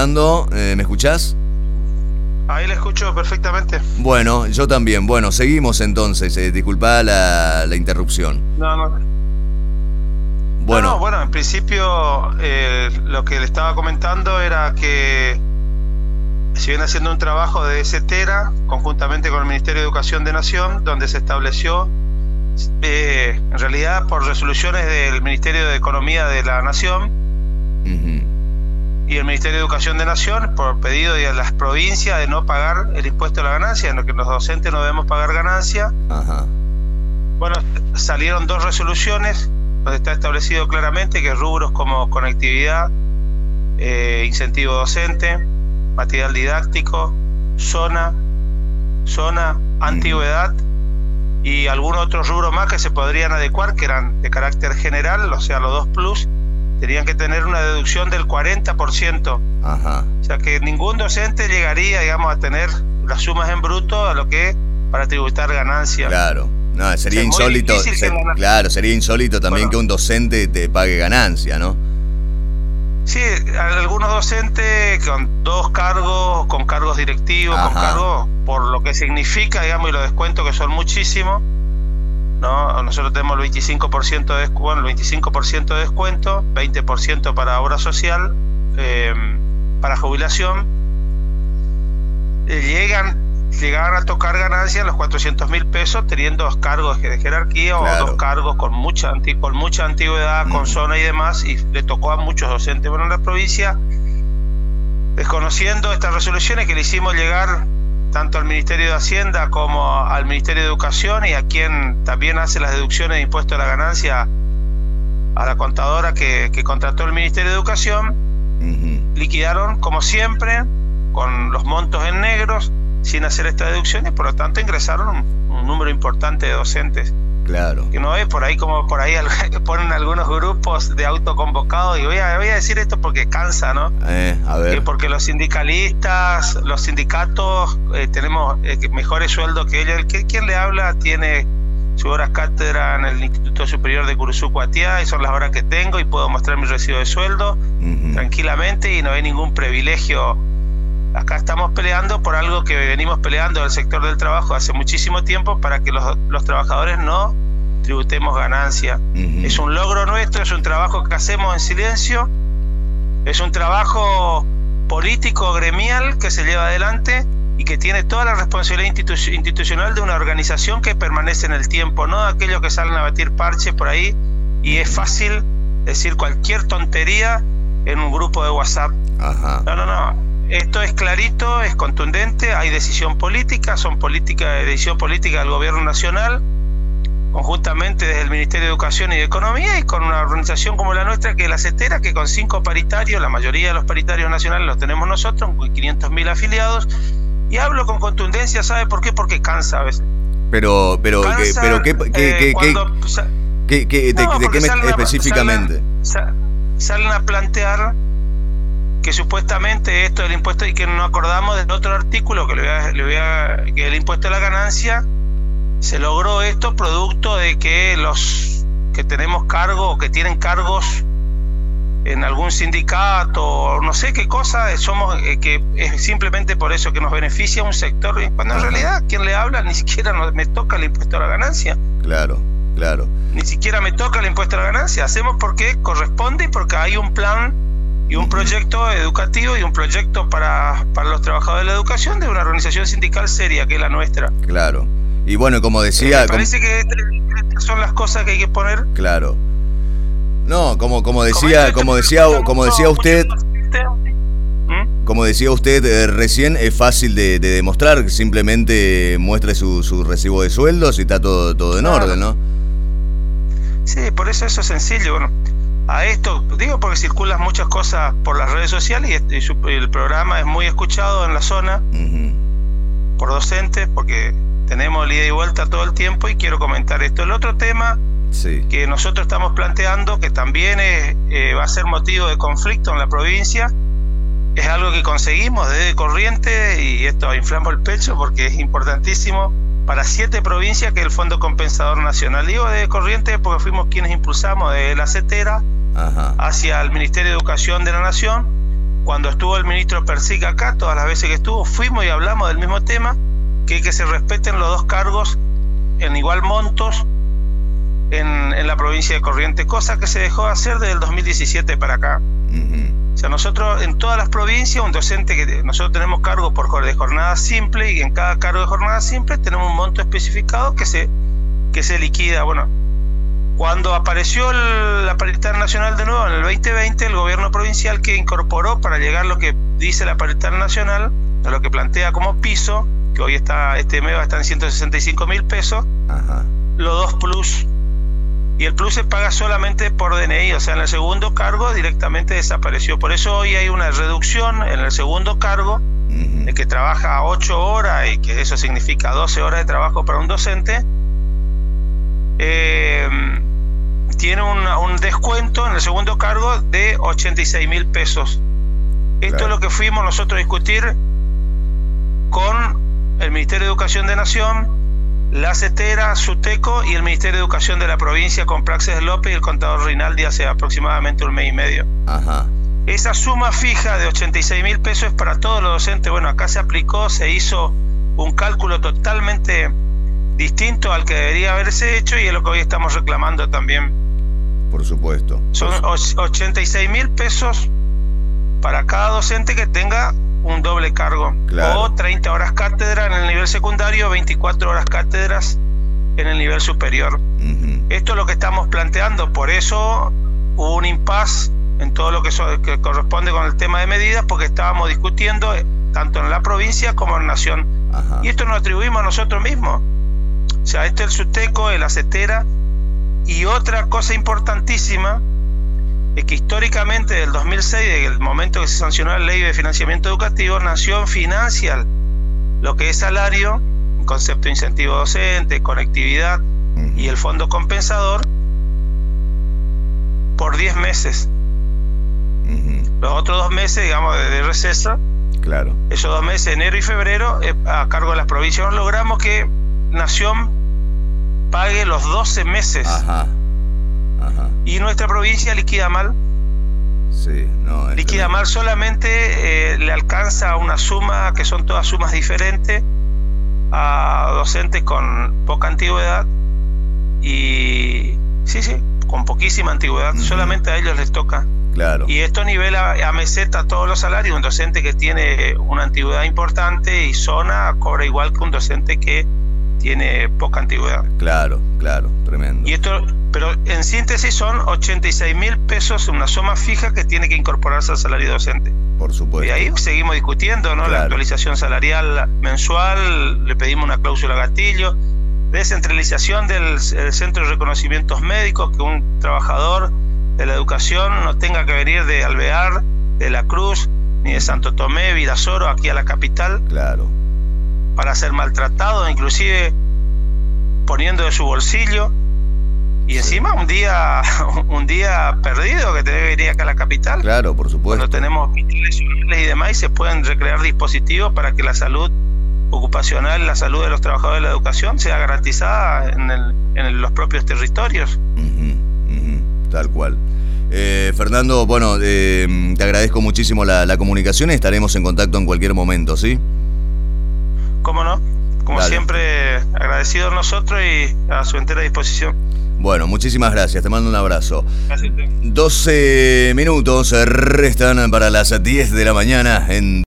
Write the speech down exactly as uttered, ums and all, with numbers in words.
Fernando, eh, ¿me escuchás? Ahí le escucho perfectamente. Bueno, yo también. Bueno, seguimos entonces. Eh, disculpá la, la interrupción. No, no. Bueno, no, no, bueno, en principio eh, lo que le estaba comentando era que se viene haciendo un trabajo de CETERA conjuntamente con el Ministerio de Educación de Nación, donde se estableció, eh, en realidad por resoluciones del Ministerio de Economía de la Nación, uh-huh, y el Ministerio de Educación de Nación, por pedido de las provincias de no pagar el impuesto a la ganancia, en lo que los docentes no debemos pagar ganancia. Uh-huh. Bueno, salieron dos resoluciones donde está establecido claramente que rubros como conectividad, eh, incentivo docente, material didáctico, zona, zona, antigüedad y algunos otros rubros más que se podrían adecuar, que eran de carácter general, o sea, los dos plus, tenían que tener una deducción del cuarenta por ciento. Ajá. O sea, que ningún docente llegaría, digamos, a tener las sumas en bruto a lo que para tributar ganancias. Claro. No, sería o sea, insólito, ser, la... claro, sería insólito también bueno, que un docente te pague ganancia, ¿no? Sí, algunos docentes con dos cargos, con cargos directivos, Ajá. con cargos por lo que significa, digamos, y los descuentos que son muchísimos, ¿no? Nosotros tenemos el veinticinco por ciento de descuento, bueno, el veinticinco por ciento de descuento, veinte por ciento para obra social, eh, para jubilación, eh, llegan llegaban a tocar ganancias los cuatrocientos mil pesos teniendo dos cargos de jerarquía, claro, o dos cargos con mucha anti, con mucha antigüedad, mm. con zona y demás, y le tocó a muchos docentes. Bueno, en la provincia, desconociendo estas resoluciones que le hicimos llegar tanto al Ministerio de Hacienda como al Ministerio de Educación, y a quien también hace las deducciones de impuesto a la ganancia, a la contadora que, que contrató el Ministerio de Educación, mm-hmm. liquidaron como siempre con los montos en negros, sin hacer estas deducciones, por lo tanto ingresaron un, un número importante de docentes. Claro. Que no es por ahí como por ahí ponen algunos grupos de autoconvocados, y voy a, voy a decir esto porque cansa, ¿no? Eh, a ver. Que porque los sindicalistas, los sindicatos, eh, tenemos eh, mejores sueldos que ellos. El, ¿Quién le habla? Tiene su horas cátedra en el Instituto Superior de Curuzú Cuatiá, y son las horas que tengo, y puedo mostrar mi recibo de sueldo uh-huh. tranquilamente, y no hay ningún privilegio. Acá estamos peleando por algo que venimos peleando del sector del trabajo hace muchísimo tiempo, para que los, los trabajadores no tributemos ganancia. Uh-huh. Es un logro nuestro, es un trabajo que hacemos en silencio, es un trabajo político, gremial, que se lleva adelante y que tiene toda la responsabilidad institu- institucional de una organización que permanece en el tiempo, no de aquellos que salen a batir parches por ahí, y es fácil decir cualquier tontería en un grupo de WhatsApp. Ajá. No, no, no. Esto es clarito, es contundente, hay decisión política, son políticas de decisión política del gobierno nacional, conjuntamente desde el Ministerio de Educación y de Economía, y con una organización como la nuestra, que es la CETERA, que con cinco paritarios, la mayoría de los paritarios nacionales los tenemos nosotros, con quinientos mil afiliados, y hablo con contundencia, ¿sabe por qué? Porque cansa a veces. Pero, pero, cansa, pero, ¿qué, qué, eh, qué, cuando, qué, qué, de, no, de qué me, salen específicamente? A, salen, salen a plantear que supuestamente esto del impuesto, y que no acordamos del otro artículo que le voy a, le voy a, que el impuesto a la ganancia se logró esto producto de que los que tenemos cargo o que tienen cargos en algún sindicato o no sé qué cosa, somos eh, que es simplemente por eso que nos beneficia un sector, cuando en realidad quien le habla ni siquiera nos, me toca el impuesto a la ganancia. Claro, claro. Ni siquiera me toca el impuesto a la ganancia, hacemos porque corresponde y porque hay un plan y un proyecto educativo y un proyecto para, para los trabajadores de la educación de una organización sindical seria que es la nuestra. Claro. Y bueno, como decía... Eh, me parece como... que estas son las cosas que hay que poner. Claro. No, como, como decía, como decía, como decía usted... ¿Mm? Como decía usted eh, recién, es fácil de, de demostrar, simplemente muestre su, su recibo de sueldos y está todo, todo en claro. orden, ¿no? Sí, por eso eso es sencillo, bueno. A esto, digo porque circulan muchas cosas por las redes sociales, y, este, y su, el programa es muy escuchado en la zona uh-huh. por docentes, porque tenemos el ida y vuelta todo el tiempo, y quiero comentar esto. El otro tema sí. que nosotros estamos planteando, que también es, eh, va a ser motivo de conflicto en la provincia, es algo que conseguimos desde Corrientes, y esto inflamo el pecho porque es importantísimo para siete provincias, que es el Fondo Compensador Nacional. Digo desde Corrientes porque fuimos quienes impulsamos desde la CETERA Ajá. hacia el Ministerio de Educación de la Nación cuando estuvo el ministro Persic acá, todas las veces que estuvo, fuimos y hablamos del mismo tema, que, que se respeten los dos cargos en igual montos en, en la provincia de Corrientes, cosa que se dejó de hacer desde el dos mil diecisiete para acá. Uh-huh. O sea, nosotros en todas las provincias, un docente que nosotros tenemos cargo por de jornada simple, y en cada cargo de jornada simple tenemos un monto especificado que se, que se liquida. Bueno, cuando apareció el, la paritaria nacional de nuevo en el veinte veinte, el gobierno provincial que incorporó para llegar a lo que dice la paritaria nacional, a lo que plantea como piso, que hoy está, este mes va a estar en ciento sesenta y cinco mil pesos, ajá, los dos plus. Y el plus se paga solamente por D N I, o sea, en el segundo cargo directamente desapareció. Por eso hoy hay una reducción en el segundo cargo, uh-huh, de que trabaja ocho horas, y que eso significa doce horas de trabajo para un docente. Eh, tiene un, un descuento en el segundo cargo de ochenta y seis mil pesos. Esto, claro, es lo que fuimos nosotros a discutir con el Ministerio de Educación de Nación, la CETERA, SUTECO y el Ministerio de Educación de la provincia con Praxedes López y el contador Rinaldi hace aproximadamente un mes y medio. Ajá. Esa suma fija de ochenta y seis mil pesos es para todos los docentes. Bueno, acá se aplicó, se hizo un cálculo totalmente distinto al que debería haberse hecho, y es lo que hoy estamos reclamando también. Por supuesto. Son ochenta y seis mil pesos para cada docente que tenga un doble cargo, claro, o treinta horas cátedra en el nivel secundario, veinticuatro horas cátedras en el nivel superior. Uh-huh. Esto es lo que estamos planteando, por eso hubo un impasse en todo lo que, so, que corresponde con el tema de medidas, porque estábamos discutiendo tanto en la provincia como en Nación. Uh-huh. Y esto nos atribuimos a nosotros mismos. O sea, este es el SUTECO, el CETERA, y otra cosa importantísima es que históricamente, del dos mil seis, desde el momento que se sancionó la ley de financiamiento educativo, Nación financia lo que es salario, un concepto de incentivo docente, conectividad, uh-huh, y el fondo compensador por diez meses. Uh-huh. Los otros dos meses, digamos, de, de receso, claro, esos dos meses, enero y febrero, eh, a cargo de las provincias. Logramos que Nación pague los doce meses. Ajá. Ajá. Y nuestra provincia liquida mal. Sí, no, liquida tremendo. Mal, solamente eh, le alcanza una suma, que son todas sumas diferentes, a docentes con poca antigüedad, y sí, sí, con poquísima antigüedad, uh-huh, solamente a ellos les toca. Claro. Y esto nivela a meseta todos los salarios. Un docente que tiene una antigüedad importante y zona cobra igual que un docente que tiene poca antigüedad. Claro, claro, tremendo. Y esto, pero en síntesis son ochenta y seis mil pesos, una suma fija que tiene que incorporarse al salario docente. Por supuesto. Y ahí seguimos discutiendo, ¿no? Claro. La actualización salarial mensual, le pedimos una cláusula gatillo, descentralización del centro de reconocimientos médicos, que un trabajador de la educación no tenga que venir de Alvear, de La Cruz, ni de Santo Tomé, Virasoro, aquí a la capital. Claro. Para ser maltratado, inclusive poniendo de su bolsillo, y sí, encima un día un día perdido que tiene que venir acá a la capital. Claro, por supuesto. Cuando tenemos hospitales y demás, y se pueden recrear dispositivos para que la salud ocupacional, la salud de los trabajadores de la educación sea garantizada en, el, en los propios territorios. Uh-huh, uh-huh, tal cual. Eh, Fernando, bueno, eh, te agradezco muchísimo la, la comunicación y estaremos en contacto en cualquier momento, ¿sí? ¿Cómo no? Como Dale. Siempre, agradecidos nosotros y a su entera disposición. Bueno, muchísimas gracias, te mando un abrazo. Gracias. doce minutos restan para las diez de la mañana en